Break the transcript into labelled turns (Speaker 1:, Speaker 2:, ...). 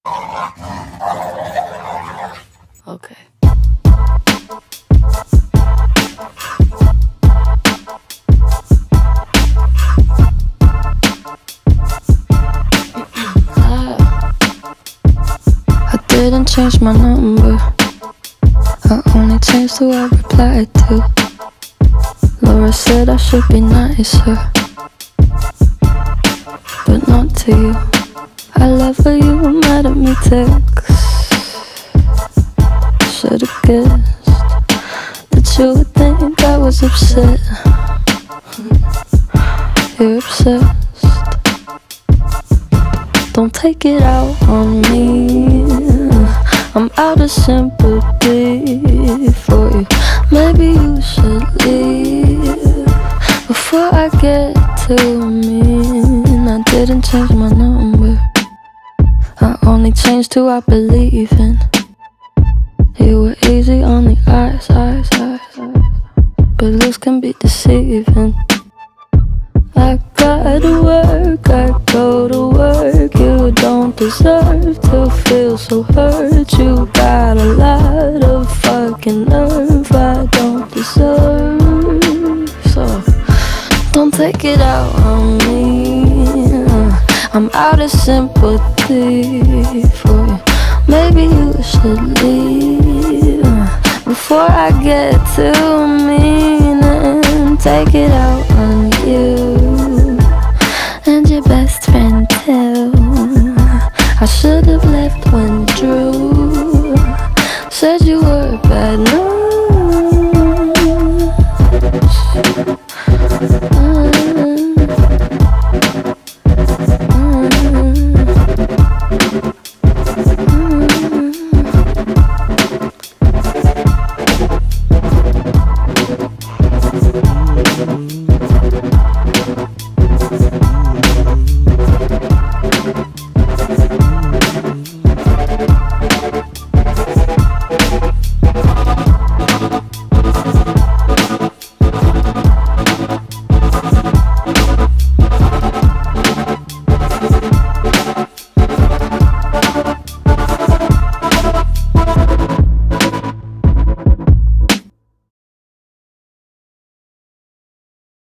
Speaker 1: Okay. I didn't change my number. I only changed who I replied to. Laura said I should be nicer, but not to you. I love how you were mad at me text. Should've guessed that you would think I was upset. You're obsessed. Don't take it out on me. I'm out of sympathy for you. Maybe you should leave before I get too mean. I didn't change my number. I only changed who I believe in. You were easy on the eyes, but looks can be deceiving. I gotta work, I go to work. You don't deserve to feel so hurt. You got a lot of fucking nerve I don't deserve. So don't take it out on me. I'm out of sympathy for you. Maybe you should leave before I get too mean and take it out on you and your best friend too. I should have left when Drew